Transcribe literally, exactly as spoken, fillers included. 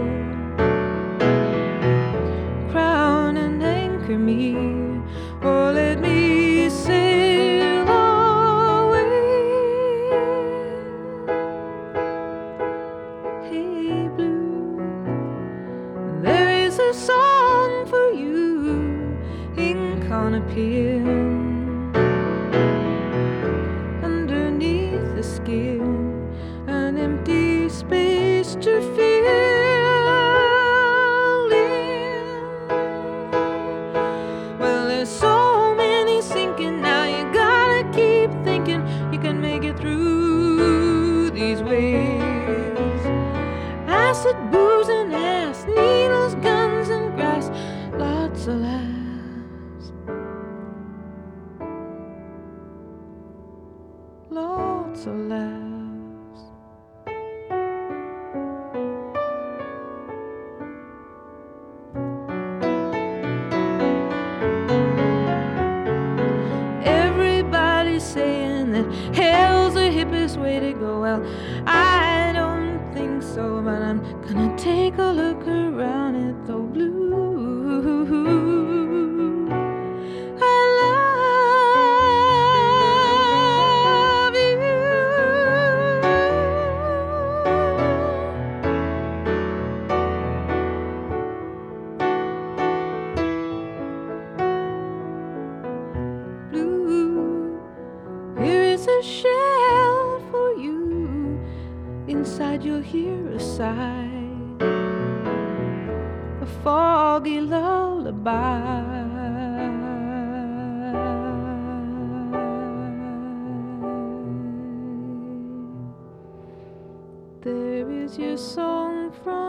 Crown and anchor me, or let me sail away. Hey blue, there is a song for you, ink on a pen, underneath the skin, an empty space to fill in. Well, there's so many sinking now, you gotta keep thinking you can make it through these waves. Acid, booze, and ass, needles, guns, and grass, lots of laughs, lots of laughs. Everybody's saying that hell's the hippest way to go. Well, I don't think so, but I'm gonna take a look around at the blue. I love you. Blue, here is a shell for you. Inside you'll hear a sigh, a foggy lullaby. There is your song from